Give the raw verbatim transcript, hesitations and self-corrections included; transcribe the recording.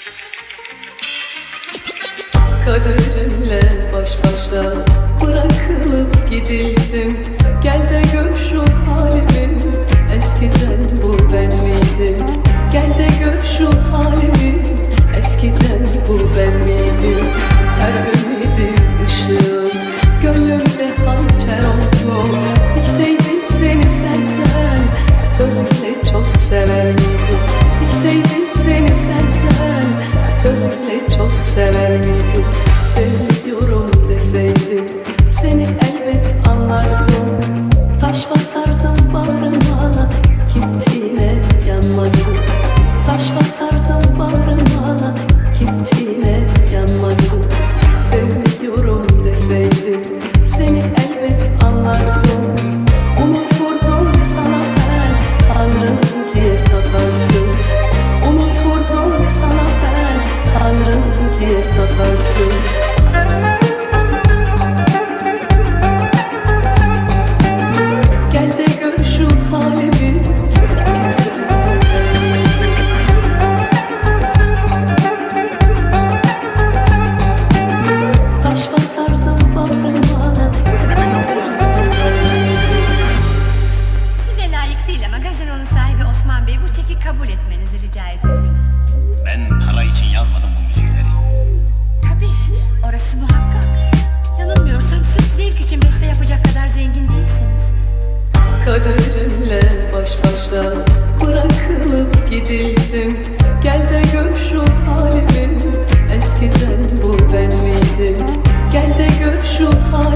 Kaderimle baş başa bırakılıp gidildim. Gel de gör şu halimi, eskiden bu ben miydim? Gel de gör şu halimi, eskiden bu ben miydim? Her ümidi ışığım gönlümde hançer oldu. Dikseydim seni senden, böyle çok sever miydim? Dikseydim seni senden, böyle çok sever miydim? Seviyorum deseydim, seni elbet anlardım. Taş basardım bağrıma, gittiğine yanmadım. Taş basardım bağrıma, gittiğine yanmadım. Seviyorum deseydim, seni elbet anlardım. Umut vurdum sana ben, Tanrım diye takardım. Umut vurdum sana ben, Tanrım diye takardım. Gel de gör şu halimi, taş basardım bağrıma. Size layık değil ama gazinonun sahibi Osman Bey bu çeki kabul etmenizi rica ediyor. Ben para için yazmadım bu müzikleri. Tabii, orası muhakkak. Yanılmıyorsam sırf zevk için beste yapacak kadar zengin değilsiniz. Kaderimle baş başa bırakılıp gidildim. Gel de gör şu halimi, eskiden bu ben miydim? Gel de gör şu halimi.